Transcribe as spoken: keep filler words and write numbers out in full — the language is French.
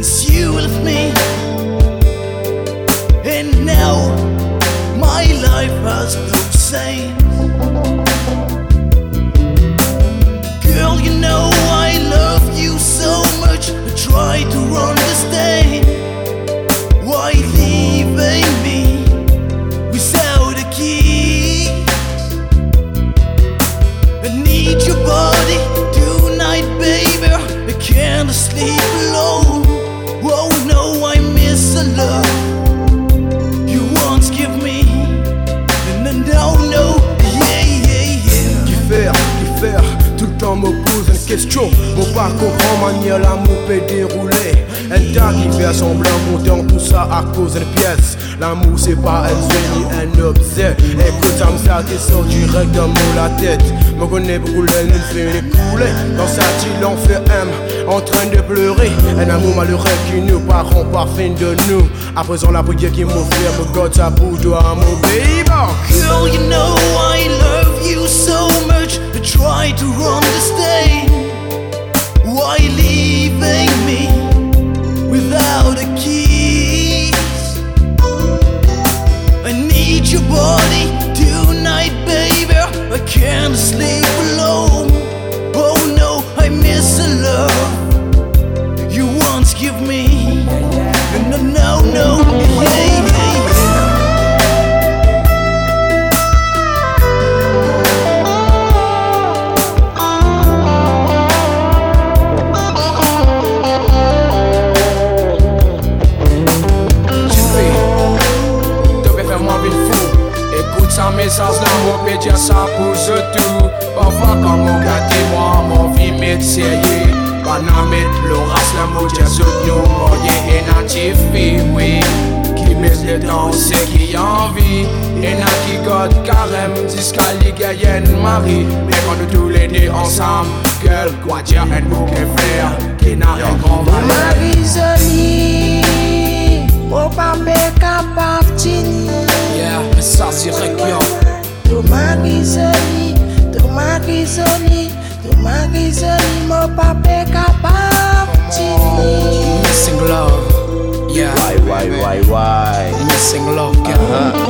since you left me, and now my life has no sense. Girl, you know I love you so much. I try to understand why leaving me without a key. I need your body tonight, baby. I can't sleep alone. Oh no, I miss the love you once give me. And I don't know, yeah, yeah, yeah. Qui faire, qui faire, tout le temps me pose une question. Mon pas comprendre manière l'amour peut dérouler. Elle t'a qui fait semblant content, tout ça à cause d'une pièce. L'amour c'est pas un génie, un objet. Écoute, ça me ça qui sort direct dans mon la tête. Me connais beaucoup l'aile, nous fait une couler. Dans sa île on fait M, en train de pleurer. Un amour malheureux qui nous parents pas fin de nous. À présent la prière qui m'offre, me God ça pour toi mon baby. Girl, you know I love you so much. I try to understand why leaving me without a keys. I need your body tonight, baby. I can't sleep alone. Oh no, I miss the love you once give me. No, no, no, yeah, yeah, yeah. Sans message là, mon peut dire ça pour ce tout. Parfois quand mon gâté, moi, mon vie m'essaye. Pas n'a mettre le race, la mot dire ce nous, mon yé et natif, oui. Qui met le temps, c'est qui envie. Et n'a qui god carême, jusqu'à l'Igaïenne Marie. Mais quand nous tous les deux ensemble, girl, quoi dire un bouquet frère, qui n'a rien grand valeur. Marie-Zoli, mon papa capable tini. Yeah, mais ça c'est réglé. Tu Marie-Zoli, tu Marie-Zoli, tu Marie-Zoli, mon papa capable tini. Missing love, yeah. Why, why, why, why? Missing love, girl. Uh-huh.